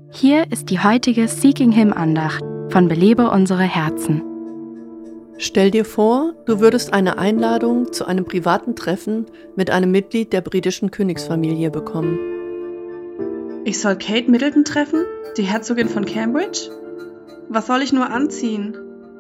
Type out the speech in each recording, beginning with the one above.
Hier ist die heutige Seeking Him Andacht von Belebe unsere Herzen. Stell dir vor, du würdest eine Einladung zu einem privaten Treffen mit einem Mitglied der britischen Königsfamilie bekommen. Ich soll Kate Middleton treffen, die Herzogin von Cambridge? Was soll ich nur anziehen?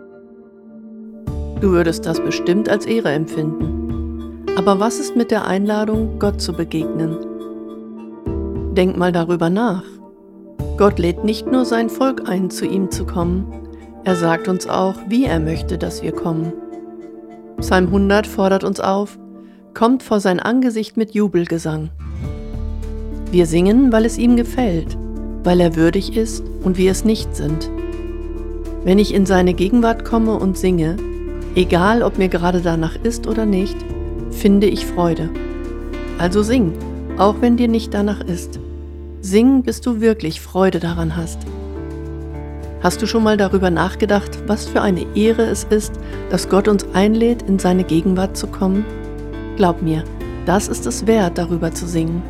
Du würdest das bestimmt als Ehre empfinden. Aber was ist mit der Einladung, Gott zu begegnen? Denk mal darüber nach. Gott lädt nicht nur sein Volk ein, zu ihm zu kommen. Er sagt uns auch, wie er möchte, dass wir kommen. Psalm 100 fordert uns auf: Kommt vor sein Angesicht mit Jubelgesang. Wir singen, weil es ihm gefällt, weil er würdig ist und wir es nicht sind. Wenn ich in seine Gegenwart komme und singe, egal ob mir gerade danach ist oder nicht, finde ich Freude. Also sing, auch wenn dir nicht danach ist. Sing, bis du wirklich Freude daran hast. Hast du schon mal darüber nachgedacht, was für eine Ehre es ist, dass Gott uns einlädt, in seine Gegenwart zu kommen? Glaub mir, das ist es wert, darüber zu singen.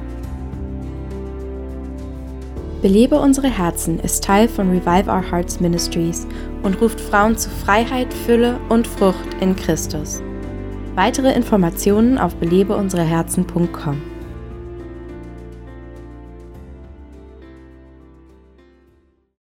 Belebe unsere Herzen ist Teil von Revive Our Hearts Ministries und ruft Frauen zu Freiheit, Fülle und Frucht in Christus. Weitere Informationen auf belebeunsereherzen.com.